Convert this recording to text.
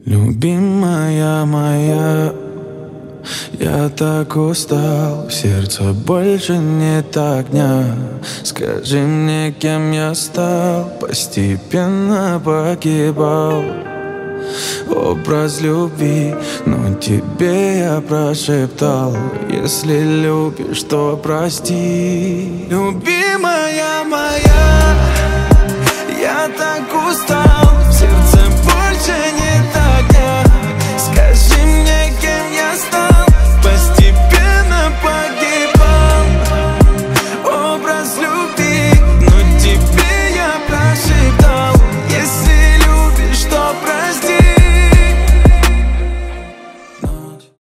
Любимая моя, я так устал, в сердце больше нет огня. Скажи мне, кем я стал, постепенно погибал. Образ любви, но тебе я прошептал: если любишь, то прости. Любимая